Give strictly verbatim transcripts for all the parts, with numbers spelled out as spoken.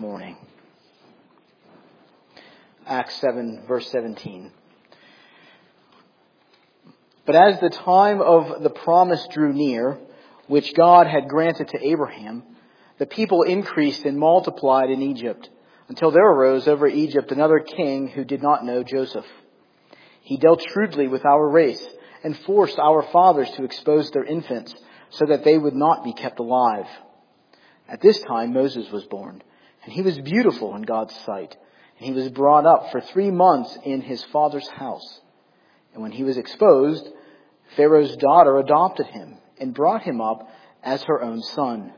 morning. Acts seven, verse seventeen. But as the time of the promise drew near, which God had granted to Abraham, the people increased and multiplied in Egypt, until there arose over Egypt another king who did not know Joseph. He dealt shrewdly with our race and forced our fathers to expose their infants so that they would not be kept alive. At this time Moses was born, and he was beautiful in God's sight, and he was brought up for three months in his father's house. And when he was exposed, Pharaoh's daughter adopted him and brought him up as her own son.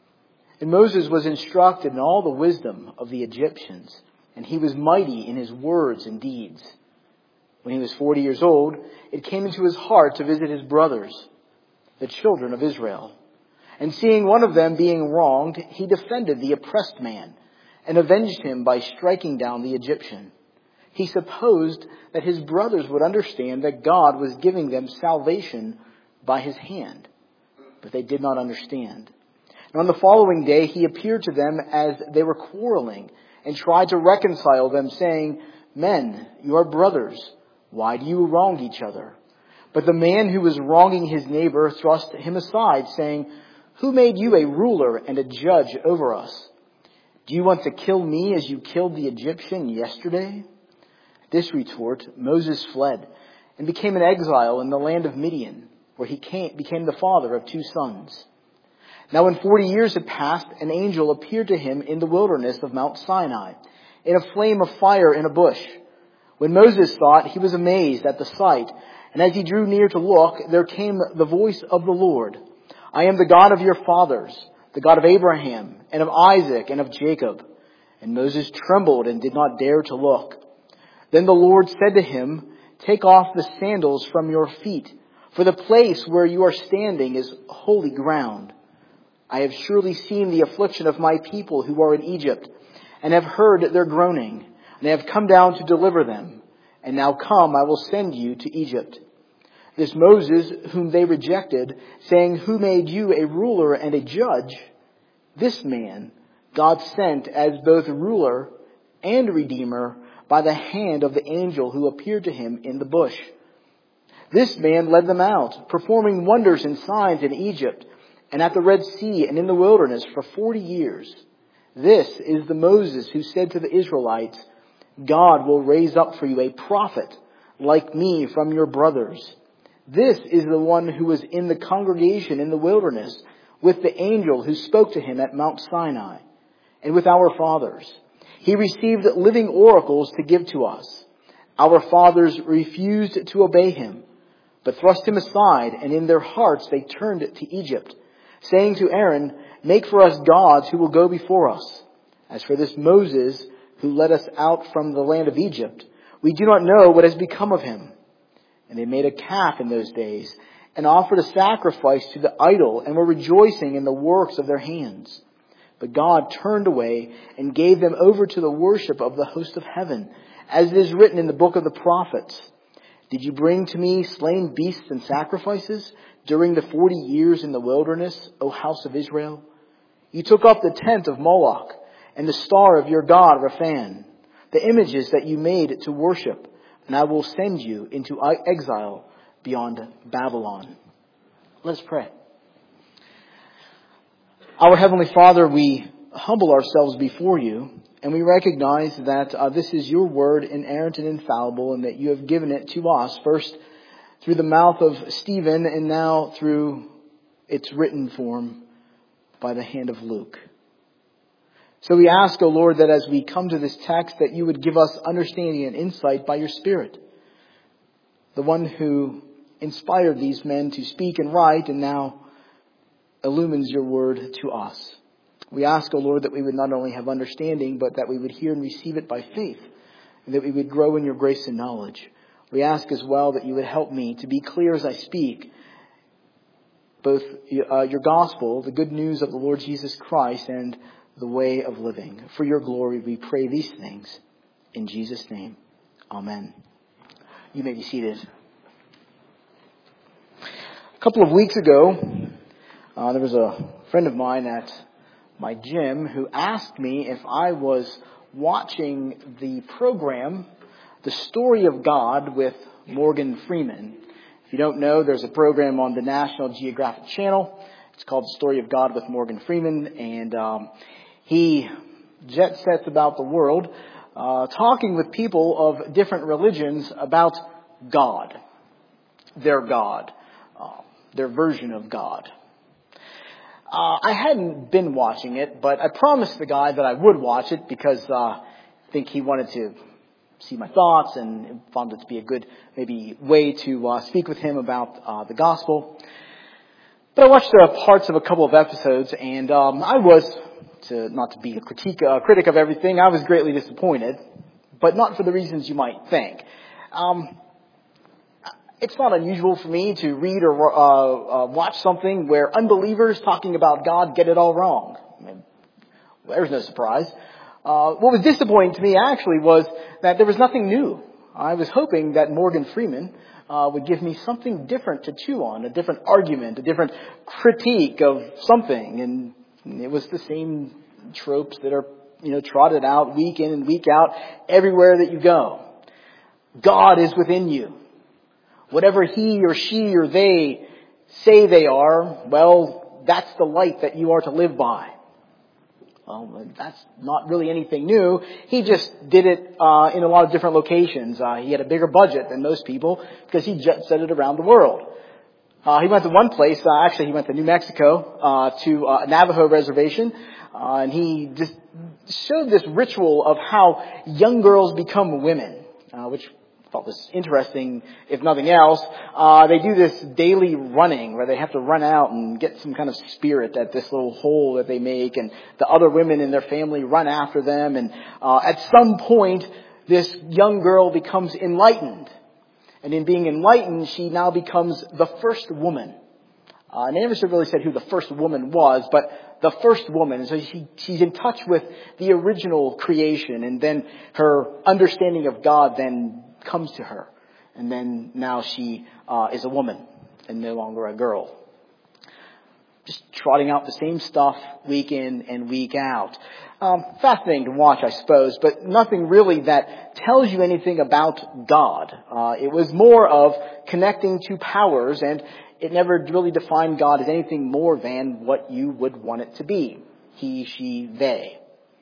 And Moses was instructed in all the wisdom of the Egyptians, and he was mighty in his words and deeds. When he was forty years old, it came into his heart to visit his brothers, the children of Israel. And seeing one of them being wronged, he defended the oppressed man and avenged him by striking down the Egyptian. He supposed that his brothers would understand that God was giving them salvation by his hand, but they did not understand. And on the following day, he appeared to them as they were quarreling and tried to reconcile them, saying, "Men, you are brothers. Why do you wrong each other?" But the man who was wronging his neighbor thrust him aside, saying, "Who made you a ruler and a judge over us? Do you want to kill me as you killed the Egyptian yesterday?" At this retort, Moses fled and became an exile in the land of Midian, where he came, became the father of two sons. Now when forty years had passed, an angel appeared to him in the wilderness of Mount Sinai, in a flame of fire in a bush. When Moses saw it, he was amazed at the sight, and as he drew near to look, there came the voice of the Lord. "I am the God of your fathers, the God of Abraham, and of Isaac, and of Jacob." And Moses trembled and did not dare to look. Then the Lord said to him, "Take off the sandals from your feet, for the place where you are standing is holy ground. I have surely seen the affliction of my people who are in Egypt, and have heard their groaning, and I have come down to deliver them. And now come, I will send you to Egypt." This Moses, whom they rejected, saying, "Who made you a ruler and a judge?" This man God sent as both ruler and redeemer by the hand of the angel who appeared to him in the bush. This man led them out, performing wonders and signs in Egypt, and at the Red Sea, and in the wilderness for forty years. This is the Moses who said to the Israelites, "God will raise up for you a prophet like me from your brothers." This is the one who was in the congregation in the wilderness with the angel who spoke to him at Mount Sinai, and with our fathers. He received living oracles to give to us. Our fathers refused to obey him, but thrust him aside, and in their hearts they turned to Egypt, saying to Aaron, "Make for us gods who will go before us. As for this Moses who led us out from the land of Egypt, we do not know what has become of him." And they made a calf in those days and offered a sacrifice to the idol and were rejoicing in the works of their hands. But God turned away and gave them over to the worship of the host of heaven, as it is written in the book of the prophets. "Did you bring to me slain beasts and sacrifices during the forty years in the wilderness, O house of Israel? You took up the tent of Moloch and the star of your god Rephan, the images that you made to worship, and I will send you into exile beyond Babylon." Let's pray. Our Heavenly Father, we humble ourselves before you, and we recognize that uh, this is your word, inerrant and infallible, and that you have given it to us, first through the mouth of Stephen, and now through its written form by the hand of Luke. So we ask, O Lord, that as we come to this text, that you would give us understanding and insight by your Spirit, the one who inspired these men to speak and write, and now illumines your word to us. We ask, O Lord, that we would not only have understanding, but that we would hear and receive it by faith, and that we would grow in your grace and knowledge. We ask as well that you would help me to be clear as I speak, both uh, your gospel, the good news of the Lord Jesus Christ, and the way of living. For your glory, we pray these things. In Jesus' name, amen. You may be seated. A couple of weeks ago, uh, there was a friend of mine at my gym, who asked me if I was watching the program, The Story of God with Morgan Freeman. If you don't know, there's a program on the National Geographic Channel. It's called The Story of God with Morgan Freeman, and um, he jet sets about the world, uh, talking with people of different religions about God, their God, uh, their version of God. Uh, I hadn't been watching it, but I promised the guy that I would watch it because uh, I think he wanted to see my thoughts and found it to be a good maybe way to uh, speak with him about uh, the gospel. But I watched uh, parts of a couple of episodes, and um, I was, to not to be a critique, uh, critic of everything, I was greatly disappointed, but not for the reasons you might think. Um, it's not unusual for me to read or uh, uh, watch something where unbelievers talking about God get it all wrong. I mean, there's no surprise. Uh, what was disappointing to me actually was that there was nothing new. I was hoping that Morgan Freeman uh, would give me something different to chew on, a different argument, a different critique of something, and it was the same tropes that are, you know, trotted out week in and week out everywhere that you go. God is within you. Whatever he or she or they say they are, well, that's the light that you are to live by. Well, that's not really anything new. He just did it uh, in a lot of different locations. Uh, he had a bigger budget than most people because he jet set it around the world. Uh, he went to one place, uh, actually he went to New Mexico, uh, to uh, a Navajo reservation, uh, and he just showed this ritual of how young girls become women, uh, which I thought was interesting, if nothing else. Uh, they do this daily running where they have to run out and get some kind of spirit at this little hole that they make, and the other women in their family run after them, and uh, at some point this young girl becomes enlightened. And in being enlightened, she now becomes the first woman. Uh, and they never really said who the first woman was, but the first woman. So she, she's in touch with the original creation, and then her understanding of God then comes to her. And then now she uh, is a woman and no longer a girl. Just trotting out the same stuff week in and week out. Um, fascinating to watch, I suppose, but nothing really that tells you anything about God. Uh, it was more of connecting to powers, and it never really defined God as anything more than what you would want it to be. He, she, they.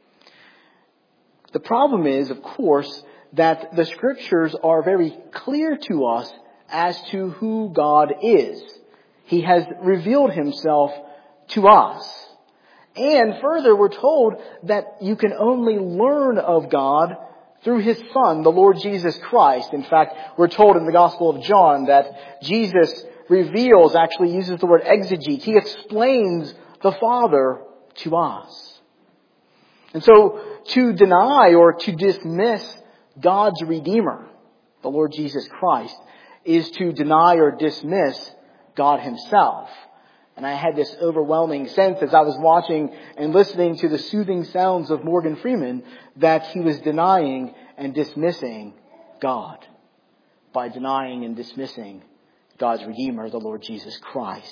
The problem is, of course, that the scriptures are very clear to us as to who God is. He has revealed himself to us. And further, we're told that you can only learn of God through his Son, the Lord Jesus Christ. In fact, we're told in the Gospel of John that Jesus reveals, actually uses the word exegete. He explains the Father to us. And so to deny or to dismiss God's Redeemer, the Lord Jesus Christ, is to deny or dismiss God himself. And I had this overwhelming sense as I was watching and listening to the soothing sounds of Morgan Freeman that he was denying and dismissing God by denying and dismissing God's Redeemer, the Lord Jesus Christ.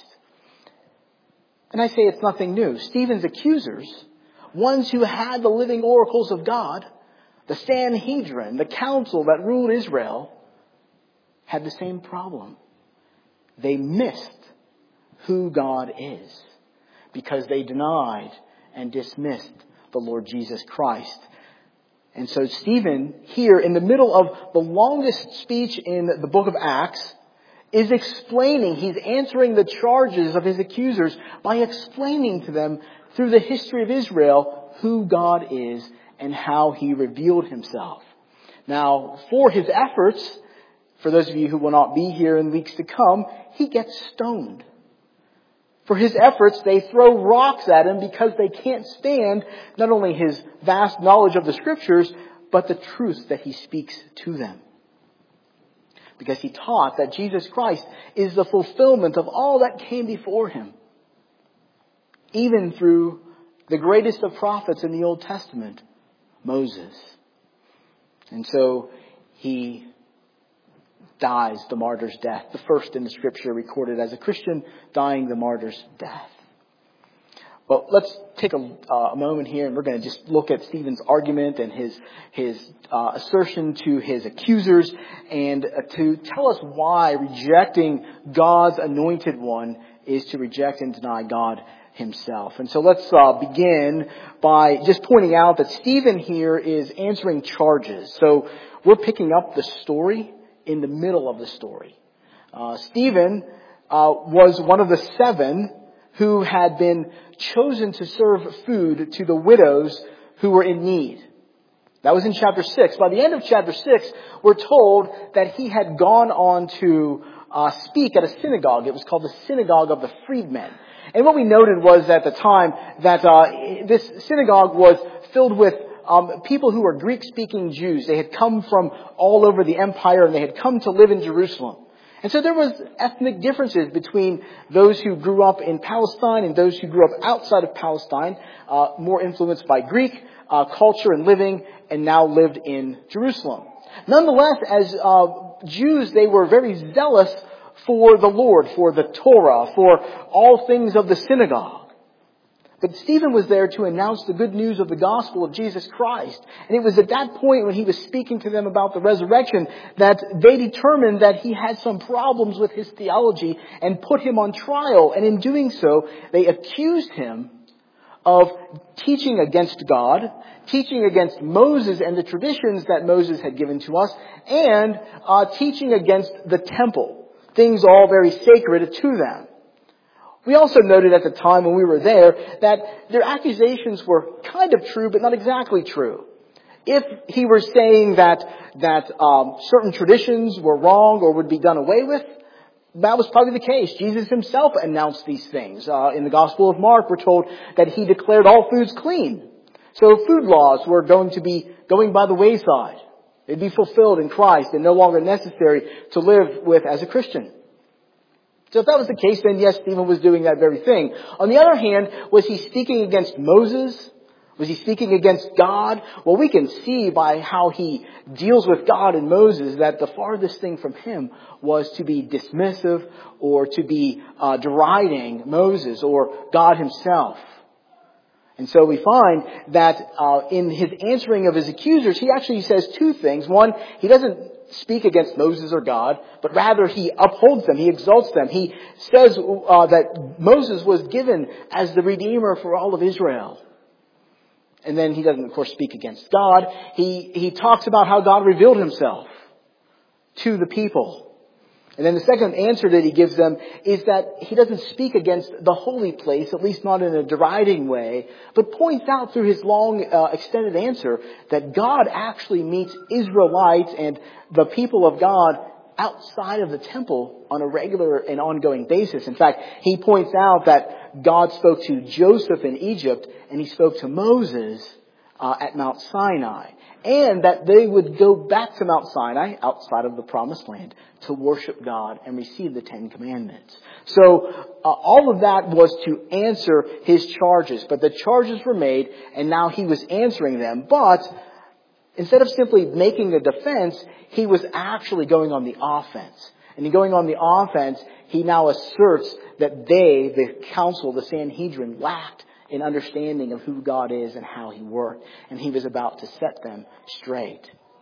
And I say it's nothing new. Stephen's accusers, ones who had the living oracles of God, the Sanhedrin, the council that ruled Israel, had the same problem. They missed who God is because they denied and dismissed the Lord Jesus Christ. And so Stephen, here in the middle of the longest speech in the book of Acts, is explaining, he's answering the charges of his accusers by explaining to them through the history of Israel who God is and how he revealed himself. Now, for his efforts, for those of you who will not be here in weeks to come, he gets stoned. For his efforts, they throw rocks at him because they can't stand not only his vast knowledge of the scriptures, but the truth that he speaks to them. Because he taught that Jesus Christ is the fulfillment of all that came before him. Even through the greatest of prophets in the Old Testament, Moses. And so he dies the martyr's death, the first in the scripture recorded as a Christian dying the martyr's death. Well, let's take a, uh, a moment here, and we're going to just look at Stephen's argument and his his uh, assertion to his accusers, and uh, to tell us why rejecting God's anointed one is to reject and deny God himself. And so let's uh, begin by just pointing out that Stephen here is answering charges. So we're picking up the story in the middle of the story. Uh, Stephen uh, was one of the seven who had been chosen to serve food to the widows who were in need. That was in chapter six. By the end of chapter six, we're told that he had gone on to uh, speak at a synagogue. It was called the Synagogue of the Freedmen. And what we noted was at the time that uh, this synagogue was filled with um, people who were Greek-speaking Jews. They had come from all over the empire, and they had come to live in Jerusalem. And so there was ethnic differences between those who grew up in Palestine and those who grew up outside of Palestine, uh, more influenced by Greek uh, culture and living, and now lived in Jerusalem. Nonetheless, as uh, Jews, they were very zealous for the Lord, for the Torah, for all things of the synagogue. But Stephen was there to announce the good news of the gospel of Jesus Christ. And it was at that point when he was speaking to them about the resurrection that they determined that he had some problems with his theology and put him on trial. And in doing so, they accused him of teaching against God, teaching against Moses and the traditions that Moses had given to us, and uh, teaching against the temple, things all very sacred to them. We also noted at the time when we were there that their accusations were kind of true, but not exactly true. If he were saying that that um, certain traditions were wrong or would be done away with, that was probably the case. Jesus himself announced these things. Uh, in the Gospel of Mark, we're told that he declared all foods clean. So food laws were going to be going by the wayside. They'd be fulfilled in Christ and no longer necessary to live with as a Christian. So if that was the case, then yes, Stephen was doing that very thing. On the other hand, was he speaking against Moses? Was he speaking against God? Well, we can see by how he deals with God and Moses that the farthest thing from him was to be dismissive or to be uh, deriding Moses or God himself. And so we find that uh, in his answering of his accusers, he actually says two things. One, he doesn't speak against Moses or God, but rather he upholds them, he exalts them. He says uh, that Moses was given as the Redeemer for all of Israel. And then he doesn't, of course, speak against God. He, he talks about how God revealed himself to the people. And then the second answer that he gives them is that he doesn't speak against the holy place, at least not in a deriding way, but points out through his long, uh, extended answer that God actually meets Israelites and the people of God outside of the temple on a regular and ongoing basis. In fact, he points out that God spoke to Joseph in Egypt and he spoke to Moses uh, at Mount Sinai. And that they would go back to Mount Sinai, outside of the Promised Land, to worship God and receive the Ten Commandments. So uh, all of that was to answer his charges. But the charges were made, and now he was answering them. But instead of simply making a defense, he was actually going on the offense. And in going on the offense, he now asserts that they, the council, the Sanhedrin, lacked in understanding of who God is and how he worked. And he was about to set them straight.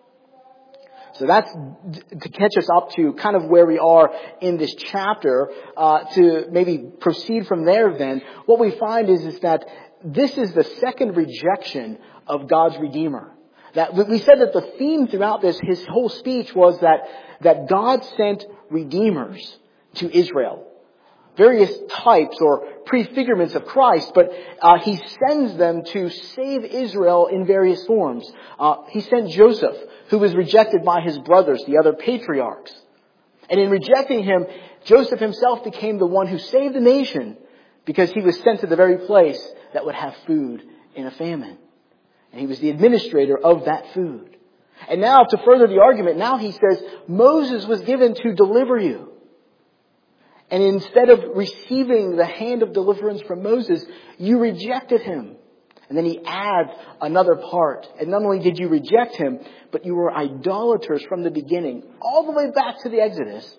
So that's to catch us up to kind of where we are in this chapter. Uh, to maybe proceed from there then, what we find is, is that this is the second rejection of God's Redeemer. That we said that the theme throughout this, his whole speech was that, that God sent Redeemers to Israel. Various types or prefigurements of Christ, but uh, he sends them to save Israel in various forms. Uh, he sent Joseph, who was rejected by his brothers, the other patriarchs. And in rejecting him, Joseph himself became the one who saved the nation because he was sent to the very place that would have food in a famine. And he was the administrator of that food. And now, to further the argument, now he says, Moses was given to deliver you. And instead of receiving the hand of deliverance from Moses, you rejected him. And then he adds another part. And not only did you reject him, but you were idolaters from the beginning. All the way back to the Exodus,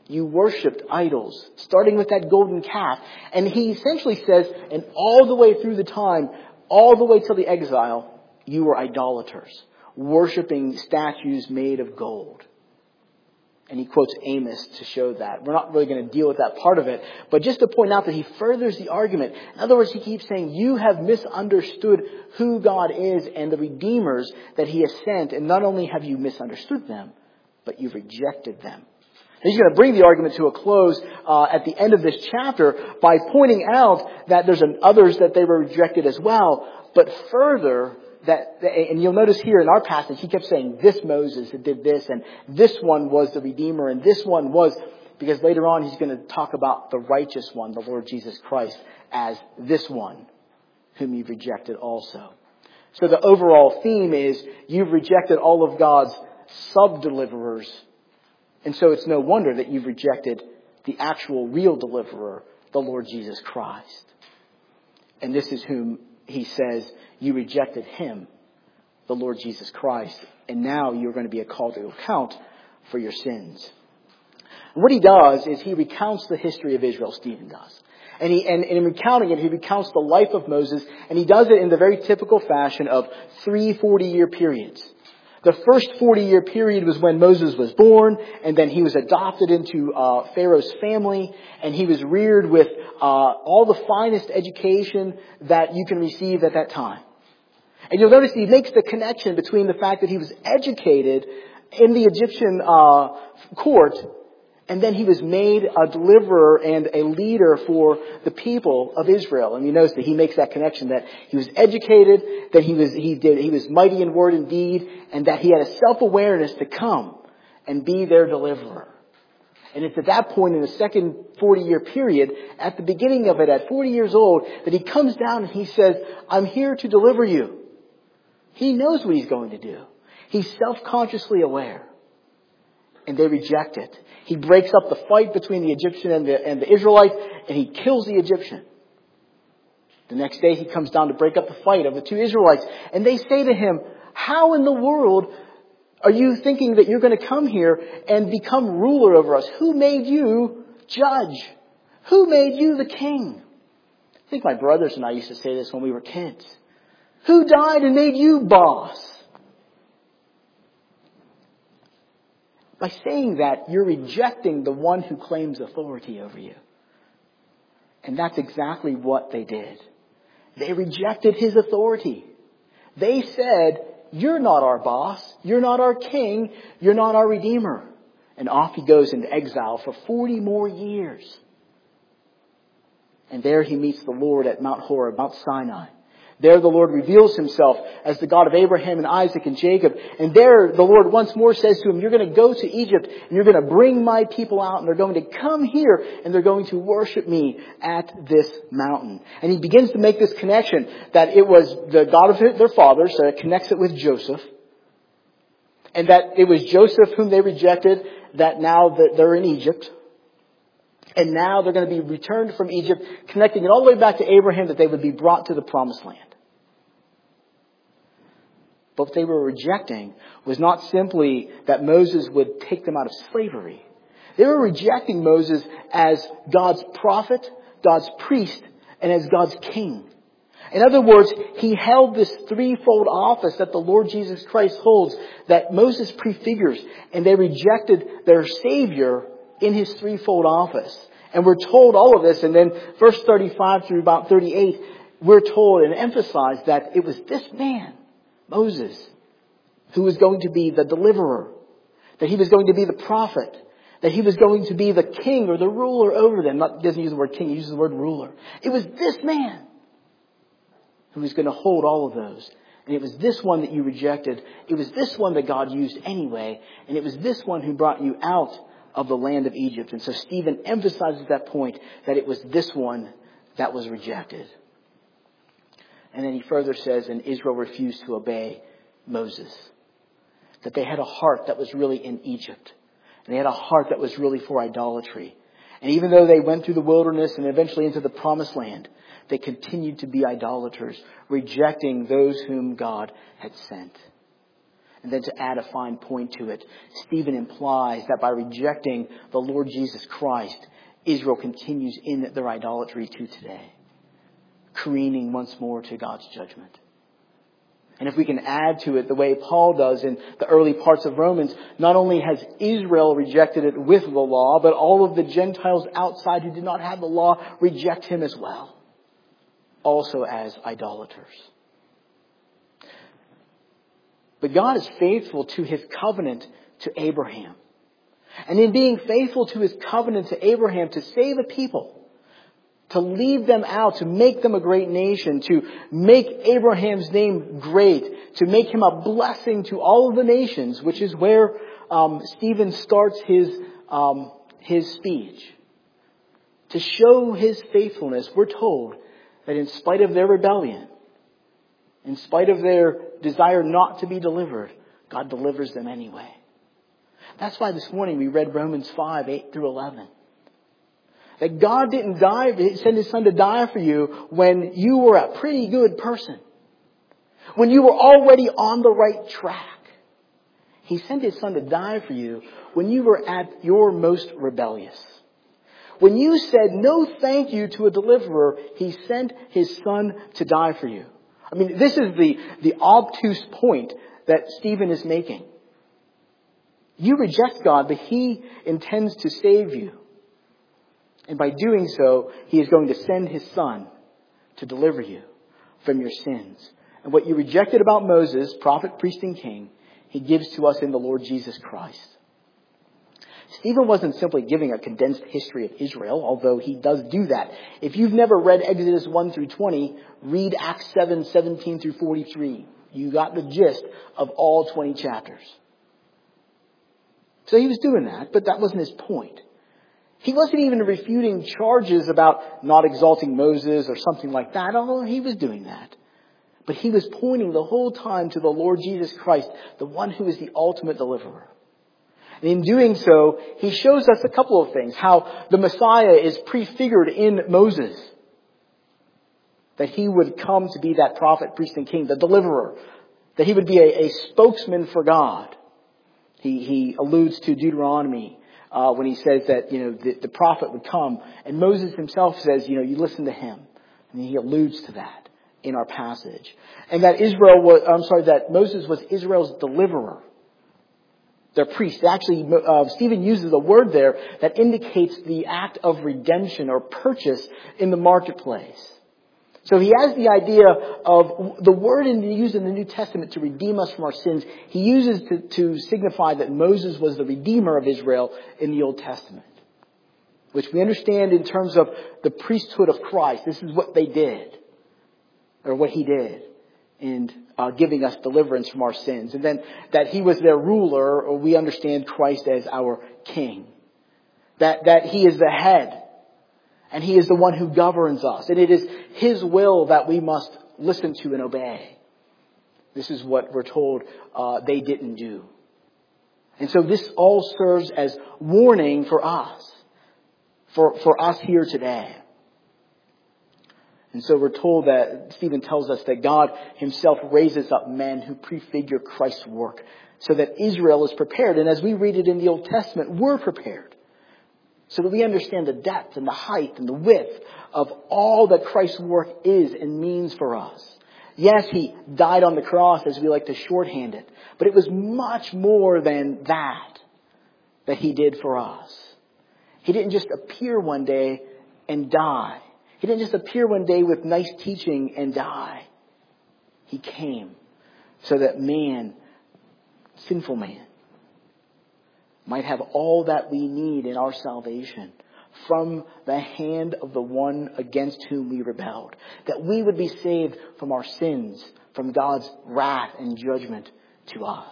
You worshipped idols, starting with that golden calf. And he essentially says, and all the way through the time, all the way till the exile, you were idolaters, worshipping statues made of gold. And he quotes Amos to show that. We're not really going to deal with that part of it, but just to point out that he furthers the argument. In other words, he keeps saying, you have misunderstood who God is and the redeemers that he has sent. And not only have you misunderstood them, but you've rejected them. And he's going to bring the argument to a close uh, at the end of this chapter by pointing out that there's an others that they were rejected as well. But further, that, and you'll notice here in our passage, he kept saying this Moses that did this, and this one was the Redeemer, and this one was, because later on he's going to talk about the righteous one, the Lord Jesus Christ, as this one whom you've rejected also. So the overall theme is you've rejected all of God's sub-deliverers. And so it's no wonder that you've rejected the actual real deliverer, the Lord Jesus Christ. And this is whom he says you rejected him, the Lord Jesus Christ. And now you're going to be called to account for your sins. And what he does is he recounts the history of Israel, Stephen does. And, he, and, and in recounting it, he recounts the life of Moses. And he does it in the very typical fashion of three forty-year periods. The first forty-year period was when Moses was born, and then he was adopted into uh, Pharaoh's family, and he was reared with uh, all the finest education that you can receive at that time. And you'll notice he makes the connection between the fact that he was educated in the Egyptian uh, court, and then he was made a deliverer and a leader for the people of Israel. And you notice that he makes that connection that he was educated, that he was he did he was mighty in word and deed, and that he had a self-awareness to come and be their deliverer. And it's at that point in the second forty-year period, at the beginning of it, at forty years old, that he comes down and he says, I'm here to deliver you. He knows what he's going to do. He's self-consciously aware. And they reject it. He breaks up the fight between the Egyptian and the, and the Israelites, and he kills the Egyptian. The next day he comes down to break up the fight of the two Israelites. And they say to him, how in the world are you thinking that you're going to come here and become ruler over us? Who made you judge? Who made you the king? I think my brothers and I used to say this when we were kids. Who died and made you boss? By saying that, you're rejecting the one who claims authority over you. And that's exactly what they did. They rejected his authority. They said, you're not our boss. You're not our king. You're not our redeemer. And off he goes into exile for forty more years. And there he meets the Lord at Mount Horeb, Mount Sinai. There the Lord reveals himself as the God of Abraham and Isaac and Jacob. And there the Lord once more says to him, you're going to go to Egypt and you're going to bring my people out and they're going to come here and they're going to worship me at this mountain. And he begins to make this connection that it was the God of their fathers, so it connects it with Joseph. And that it was Joseph whom they rejected, that now that they're in Egypt. And now they're going to be returned from Egypt, connecting it all the way back to Abraham, that they would be brought to the promised land. But what they were rejecting was not simply that Moses would take them out of slavery. They were rejecting Moses as God's prophet, God's priest, and as God's king. In other words, he held this threefold office that the Lord Jesus Christ holds, that Moses prefigures, and they rejected their Savior in his threefold office. And we're told all of this, and then verse thirty-five through about thirty-eight, we're told and emphasized that it was this man, Moses, who was going to be the deliverer, that he was going to be the prophet, that he was going to be the king or the ruler over them. Not, he doesn't use the word king, he uses the word ruler. It was this man who was going to hold all of those. And it was this one that you rejected. It was this one that God used anyway. And it was this one who brought you out of the land of Egypt. And so Stephen emphasizes that point, that it was this one that was rejected. And then he further says, and Israel refused to obey Moses. That they had a heart that was really in Egypt. And they had a heart that was really for idolatry. And even though they went through the wilderness and eventually into the promised land, they continued to be idolaters, rejecting those whom God had sent. And then to add a fine point to it, Stephen implies that by rejecting the Lord Jesus Christ, Israel continues in their idolatry to today, careening once more to God's judgment. And if we can add to it the way Paul does in the early parts of Romans, not only has Israel rejected it with the law, but all of the Gentiles outside who did not have the law reject him as well, also as idolaters. But God is faithful to his covenant to Abraham. And in being faithful to his covenant to Abraham to save a people, to lead them out, to make them a great nation, to make Abraham's name great, to make him a blessing to all of the nations, which is where um, Stephen starts his, um, his speech. To show his faithfulness, we're told that in spite of their rebellion, in spite of their desire not to be delivered, God delivers them anyway. That's why this morning we read Romans five, eight through eleven. That God didn't die, send his son to die for you when you were a pretty good person. When you were already on the right track. He sent his son to die for you when you were at your most rebellious. When you said no thank you to a deliverer, he sent his son to die for you. I mean, this is the, the obtuse point that Stephen is making. You reject God, but he intends to save you. And by doing so, he is going to send his son to deliver you from your sins. And what you rejected about Moses, prophet, priest, and king, he gives to us in the Lord Jesus Christ. Stephen wasn't simply giving a condensed history of Israel, although he does do that. If you've never read Exodus one through twenty, read Acts seven, seventeen through forty-three. You got the gist of all twenty chapters. So he was doing that, but that wasn't his point. He wasn't even refuting charges about not exalting Moses or something like that, although he was doing that. But he was pointing the whole time to the Lord Jesus Christ, the one who is the ultimate deliverer. And in doing so, he shows us a couple of things. How the Messiah is prefigured in Moses. That he would come to be that prophet, priest, and king, the deliverer. That he would be a, a spokesman for God. He, he alludes to Deuteronomy uh, when he says that, you know, the, the prophet would come. And Moses himself says, you know, you listen to him. And he alludes to that in our passage. And that Israel was, I'm sorry, that Moses was Israel's deliverer. Their priest. Actually, uh, Stephen uses a word there that indicates the act of redemption or purchase in the marketplace. So he has the idea of the word used in the New Testament to redeem us from our sins. He uses to, to signify that Moses was the redeemer of Israel in the Old Testament, which we understand in terms of the priesthood of Christ. This is what they did, or what he did, in uh, giving us deliverance from our sins. And then that he was their ruler, or we understand Christ as our king. That, that he is the head. And he is the one who governs us. And it is his will that we must listen to and obey. This is what we're told uh, they didn't do. And so this all serves as warning for us. For, for us here today. And so we're told that, Stephen tells us that God himself raises up men who prefigure Christ's work so that Israel is prepared. And as we read it in the Old Testament, we're prepared. So that we understand the depth and the height and the width of all that Christ's work is and means for us. Yes, he died on the cross, as we like to shorthand it. But it was much more than that that he did for us. He didn't just appear one day and die. He didn't just appear one day with nice teaching and die. He came so that man, sinful man, might have all that we need in our salvation from the hand of the one against whom we rebelled. That we would be saved from our sins, from God's wrath and judgment to us.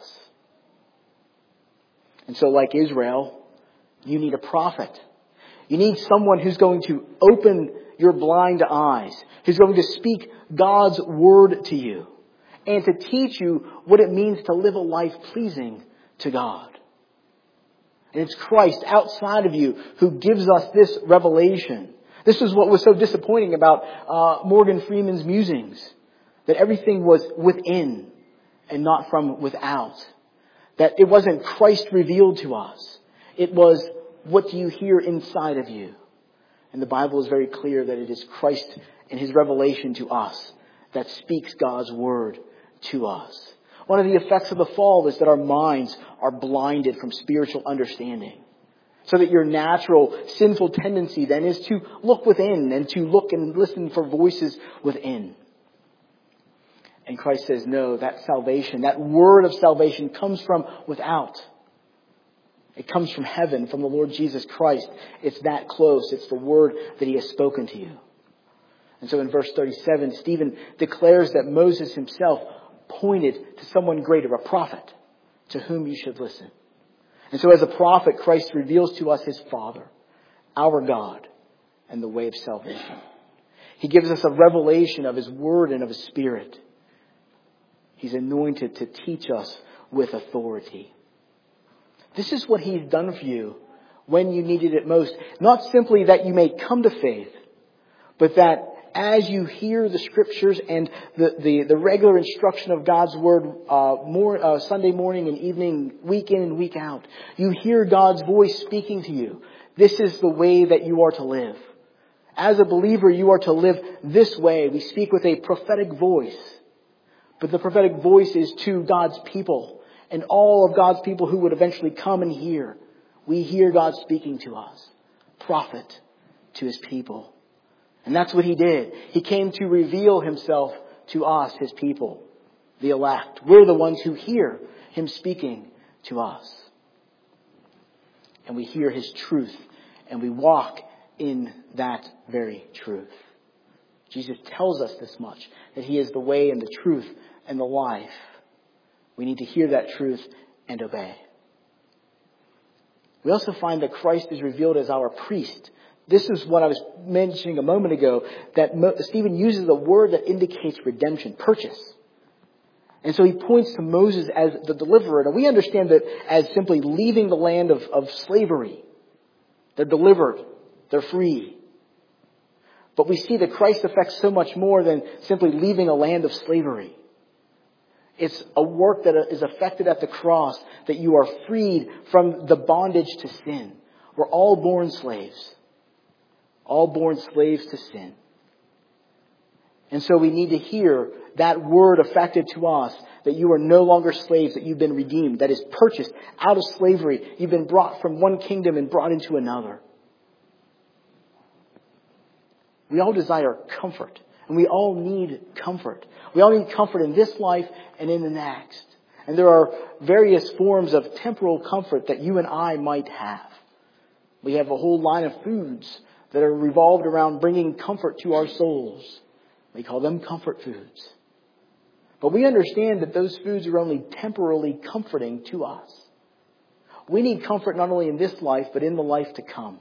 And so like Israel, you need a prophet. You need someone who's going to open your blind eyes, who's going to speak God's word to you, and to teach you what it means to live a life pleasing to God. And it's Christ outside of you who gives us this revelation. This is what was so disappointing about uh, Morgan Freeman's musings, that everything was within and not from without. That it wasn't Christ revealed to us. It was, what do you hear inside of you? And the Bible is very clear that it is Christ and His revelation to us that speaks God's Word to us. One of the effects of the fall is that our minds are blinded from spiritual understanding. So that your natural sinful tendency then is to look within and to look and listen for voices within. And Christ says, no, that salvation, that word of salvation comes from without. It comes from heaven, from the Lord Jesus Christ. It's that close. It's the word that He has spoken to you. And so in verse thirty-seven, Stephen declares that Moses himself pointed to someone greater, a prophet, to whom you should listen. And so as a prophet, Christ reveals to us His Father, our God, and the way of salvation. He gives us a revelation of His Word and of His Spirit. He's anointed to teach us with authority. This is what He's done for you when you needed it most. Not simply that you may come to faith, but that as you hear the Scriptures and the, the, the regular instruction of God's Word uh, more, uh, Sunday morning and evening, week in and week out, you hear God's voice speaking to you. This is the way that you are to live. As a believer, you are to live this way. We speak with a prophetic voice. But the prophetic voice is to God's people and all of God's people who would eventually come and hear. We hear God speaking to us. Prophet to His people. And that's what He did. He came to reveal Himself to us, His people, the elect. We're the ones who hear Him speaking to us. And we hear His truth and we walk in that very truth. Jesus tells us this much, that He is the way and the truth and the life. We need to hear that truth and obey. We also find that Christ is revealed as our priest. This is what I was mentioning a moment ago, that Stephen uses a word that indicates redemption, purchase. And so he points to Moses as the deliverer. And we understand that as simply leaving the land of, of slavery. They're delivered. They're free. But we see that Christ affects so much more than simply leaving a land of slavery. It's a work that is effected at the cross, that you are freed from the bondage to sin. We're all born slaves. All born slaves to sin. And so we need to hear that word affected to us, that you are no longer slaves, that you've been redeemed, that is purchased out of slavery. You've been brought from one kingdom and brought into another. We all desire comfort, and we all need comfort. We all need comfort in this life and in the next. And there are various forms of temporal comfort that you and I might have. We have a whole line of foods that are revolved around bringing comfort to our souls. We call them comfort foods. But we understand that those foods are only temporarily comforting to us. We need comfort not only in this life, but in the life to come.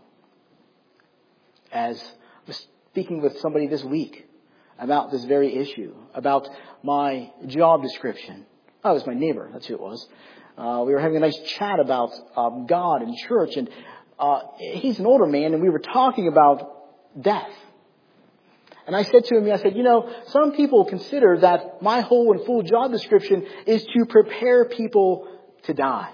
As I was speaking with somebody this week about this very issue, about my job description. Oh, it was my neighbor. That's who it was. Uh, we were having a nice chat about um, God and church, and uh, he's an older man, and we were talking about death. And I said to him, I said, you know, some people consider that my whole and full job description is to prepare people to die.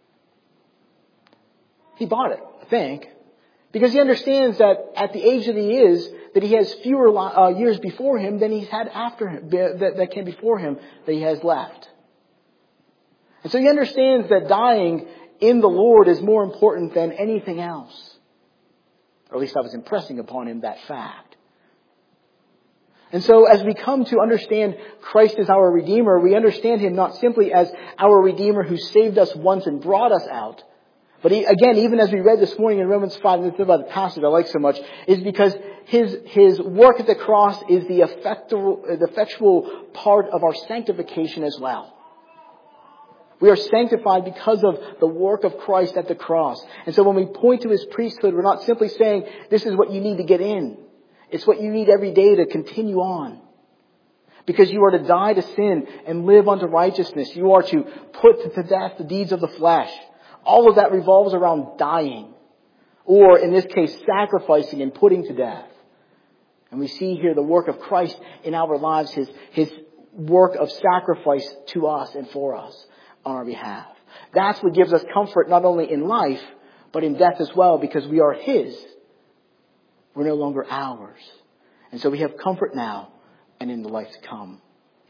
He bought it, I think, because he understands that at the age that he is, that he has fewer uh, years before him than he's had after him, that, that came before him, that he has left. And so he understands that dying in the Lord is more important than anything else. Or at least I was impressing upon him that fact. And so as we come to understand Christ as our Redeemer, we understand Him not simply as our Redeemer who saved us once and brought us out. But he, again, even as we read this morning in Romans five, and this is about the passage I like so much, is because His His work at the cross is the effectual, the effectual part of our sanctification as well. We are sanctified because of the work of Christ at the cross. And so when we point to His priesthood, we're not simply saying, this is what you need to get in. It's what you need every day to continue on. Because you are to die to sin and live unto righteousness. You are to put to death the deeds of the flesh. All of that revolves around dying. Or in this case, sacrificing and putting to death. And we see here the work of Christ in our lives, His, His work of sacrifice to us and for us. on our behalf. That's what gives us comfort not only in life, but in death as well, because we are His. We're no longer ours. And so we have comfort now and in the life to come.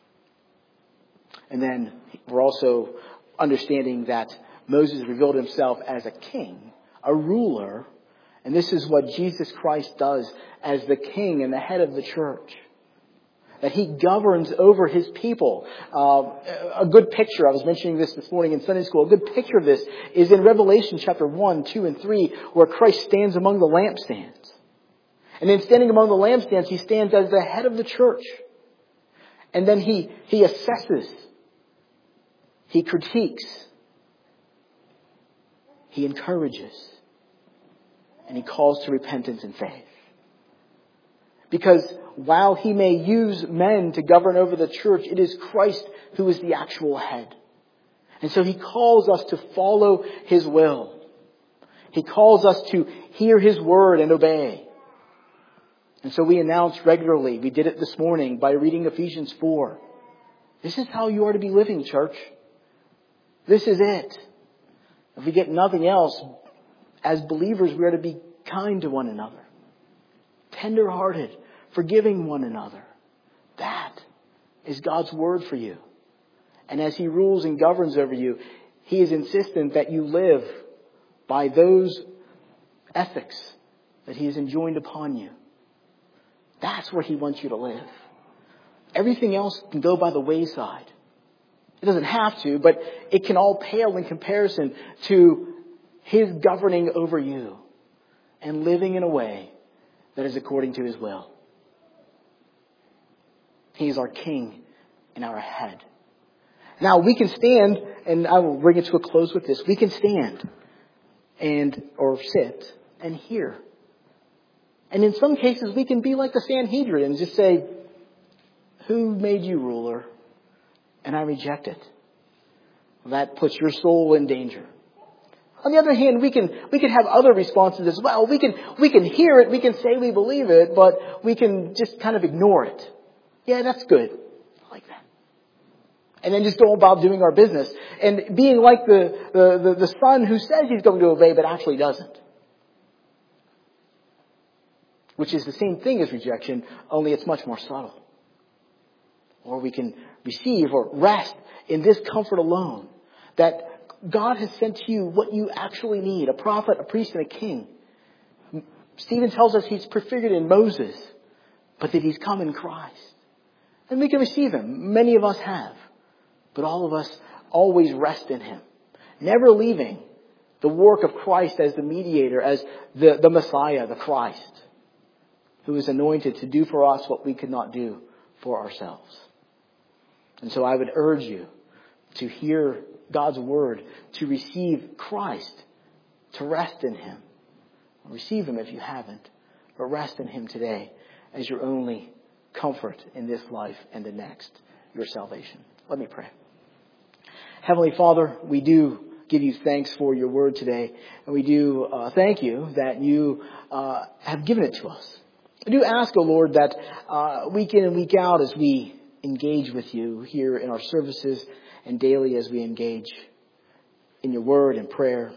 And then we're also understanding that Moses revealed himself as a king, a ruler. And this is what Jesus Christ does as the king and the head of the church. That He governs over His people. Uh, a good picture, I was mentioning this this morning in Sunday school, a good picture of this is in Revelation chapter one, two, and three, where Christ stands among the lampstands. And then standing among the lampstands, He stands as the head of the church. And then He, he assesses. He critiques. He encourages. And He calls to repentance and faith. Because while He may use men to govern over the church, it is Christ who is the actual head. And so He calls us to follow His will. He calls us to hear His word and obey. And so we announce regularly, we did it this morning by reading Ephesians four. This is how you are to be living, church. This is it. If we get nothing else, as believers, we are to be kind to one another. Tender-hearted, forgiving one another. That is God's word for you. And as He rules and governs over you, He is insistent that you live by those ethics that He has enjoined upon you. That's where He wants you to live. Everything else can go by the wayside. It doesn't have to, but it can all pale in comparison to His governing over you and living in a way that is according to His will. He is our King and our head. Now we can stand, and I will bring it to a close with this. We can stand and, or sit and hear. And in some cases we can be like the Sanhedrin and just say, who made you ruler? And I reject it. That puts your soul in danger. On the other hand, we can we can have other responses as well. We can we can hear it, we can say we believe it, but we can just kind of ignore it. Yeah, that's good. I like that. And then just go about doing our business and being like the, the, the, the son who says he's going to obey but actually doesn't. Which is the same thing as rejection, only it's much more subtle. Or we can receive or rest in this comfort alone, that God has sent to you what you actually need, a prophet, a priest, and a king. Stephen tells us He's prefigured in Moses, but that He's come in Christ. And we can receive Him. Many of us have. But all of us always rest in Him. Never leaving the work of Christ as the mediator, as the, the Messiah, the Christ, who is anointed to do for us what we could not do for ourselves. And so I would urge you to hear God's word, to receive Christ, to rest in Him. Receive Him if you haven't, but rest in Him today as your only comfort in this life and the next, your salvation. Let me pray. Heavenly Father, we do give you thanks for your word today, and we do uh, thank you that you uh, have given it to us. I do ask, O Lord, that uh, week in and week out as we engage with you here in our services and daily as we engage in your word and prayer,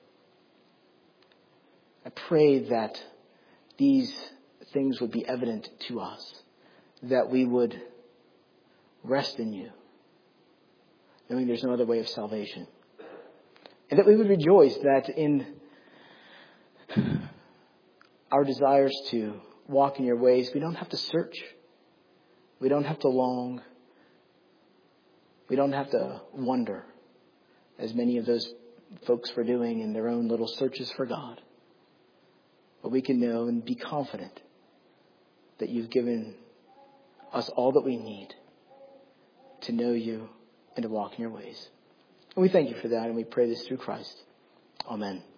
I pray that these things would be evident to us, that we would rest in you, knowing there's no other way of salvation, and that we would rejoice that in our desires to walk in your ways, we don't have to search. We don't have to long. We don't have to wonder, as many of those folks were doing in their own little searches for God. But we can know and be confident that you've given us all that we need to know you and to walk in your ways. And we thank you for that, and we pray this through Christ. Amen.